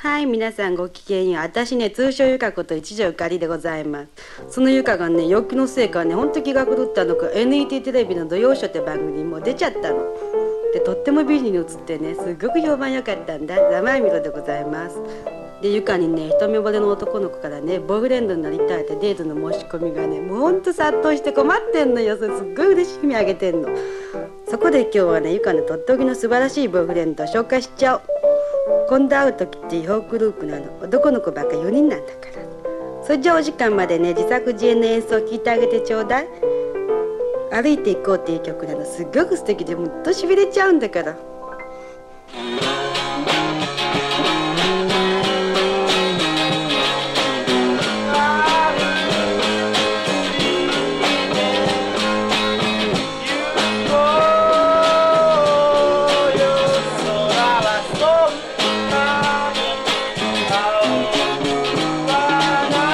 はい、皆さんごきげんよう。私ね、通称ゆかこと一条ゆかりでございます。そのゆかがね、陽気のせいかね、ほんと気が狂ったのか、NET テレビの土曜ショーって番組にもう出ちゃったの。で、とっても美人に映ってね、すっごく評判良かったんだ。ざまあみろでございます。で、ゆかにね、一目惚れの男の子からね、ボーイフレンドになりたいってデートの申し込みがね、もうほんと殺到して困ってんのよ。それすっごい嬉しみあげてんの。そこで今日はね、ゆかのとっておきの素晴らしいボーイフレンドを紹介しちゃおう。今度会う時って違法グループなの。男の子ばっか4人なんだから。それじゃあお時間までね、自作自演の演奏を聴いてあげてちょうだい。歩いていこうっていう曲なの。すっごく素敵でもっとしびれちゃうんだから。